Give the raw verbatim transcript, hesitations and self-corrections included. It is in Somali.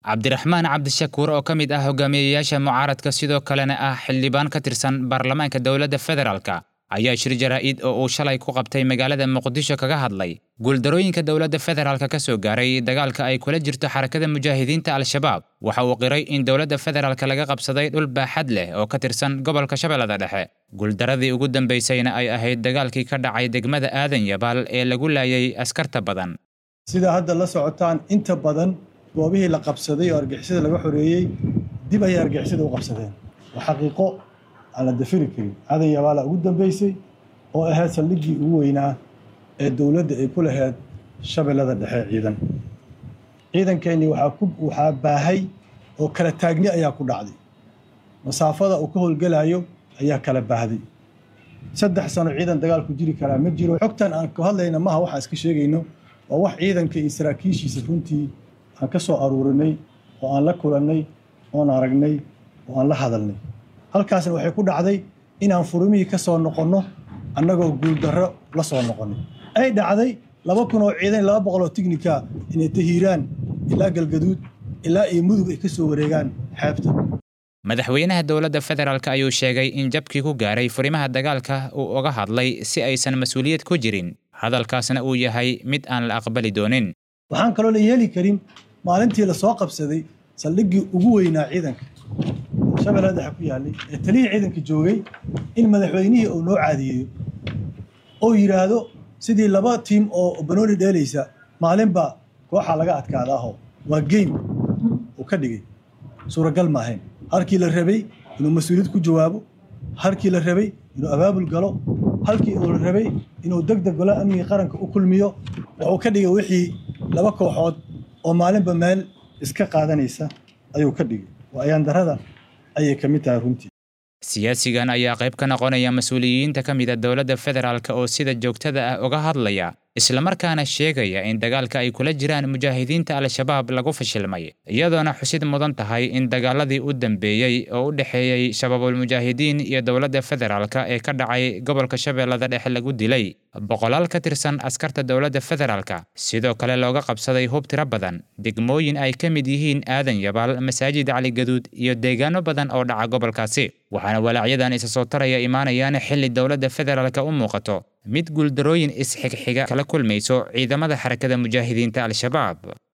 Cabdiraxmaan Cabdishakuur oo ka mid ah hogaamiyayaasha mucaaradka sidoo kalena ah xildhibaan ka tirsan baarlamaanka dowladda federaalka ayaa shir jaraa'id oo uu shalay ku qabtay magaalada Muqdisho kaga hadlay guuldarooyinka dowladda federaalka ka soo gaaray dagaalka ay kula jirto xarakada mujaahidiinta al-shabaab. Waxa uu qiray in dowladda federaalka laga qabsaday dhul baaxad leh oo ka tirsan gobolka Shabeellada Dhexe. Guuldaradii ugu dambeysayna ay ahayd dagaalkii ka dhacay degmada Aadan Yabaal ee lagu laayay askarta badan. sida hadda la socotaan inta badan goobihii la qabsaday oo argixisada laga xoreeyay dib ay argixisada u qabsadeen waa xaqiiqo aan la dafiri karin. Aadan Yabaal ugu dambeysay oo ahayd saldhiggii ugu weynaa ee dowladda ay ku lahayd Shabeellada Dhexe ciidan ciidankeeni waxa ku waxa baahay oo kala taagni ayaa ku dhacday, masaafada uu ka howlgalayo ayaa kala baahday. saddex sano ciidan dagaal ku jiri kara ma jiro. xogtan aan ka hadlayna maaha waxa iska sheegayno waa wax ciidanka iyo saraakiishiisa runtii aan ka soo aruurinay oo aan la kulannay oo aan aragnay oo aan la hadalnay. halkaasna waxay ku dhacday inaan furumihii ka soo noqonno annagoo guuldarro la soo noqonay. ay dhacday laba kun oo ciidan laba boqol oo tiknika inay tahiiraan ilaa galgaduud ilaa iyo mudug ay ka soo wareegaan xeebta. madaxweynaha dowladda federaalka ayuu sheegay in jabkii ku gaaray furimaha dagaalka uu uga hadlay si aysan mas'uuliyad ku jirin, hadalkaasna uu yahay mid aan la aqbali doonin. waxaan kaloo la yeeli karin maalintii la soo qabsaday saldhiggii ugu weynaa ciidanka Shabeellada Dhexe ku yaalay ee taliyay ciidanka joogay in madaxweynihii uu noo caadiyeeyo oo yiraahdo sidii laba team oo banooni dheelaysa maalinba kooxa laga adkaadaho waa game uu ka dhigay suuragal ma ahayn. halkii la rabay inuu mas'uuliyad ku jawaabo, halkii la rabay inuu abaabul galo, halkii uu rabay inuu degdeg galo amniga qaranka u kulmiyo wuxuu ka dhigay wixii laba kooxood oo maalinba meel iska qaadanaysa ayuu ka dhigay. waa ayaan darada ayay ka mid tahay runtii. siyaasigan ayaa qayb ka noqonaya mas'uuliyiinta ka mid ah dowladda federaalka oo sida joogtada ah uga hadlaya isla markaana sheegaya in dagaalka ay kula jiraan mujaahidiinta al-shabaab lagu fashilmay, iyadoona xusid mudan tahay in dagaaladii u dambeeyay oo u dhaxeeyay shabaabul mujaahidiin iyo dowladda federaalka ee ka dhacay gobolka Shabeellada Dhexe lagu dilay boqolaal ka tirsan askarta dowladda federaalka, sidoo kale looga qabsaday hub tiro badan degmooyin ay ka mid yihiin Aadan Yabaal, Masaajid Cali Gaduud iyo deegaano badan oo dhaca gobolkaasi. waxaana walacyadan isa soo taraya imaanayaan xilli dowladda federaalka u muuqato mid guuldarooyin isxigxiga kala kulmayso ciidamada xarakada mujaahidiinta al-shabaab.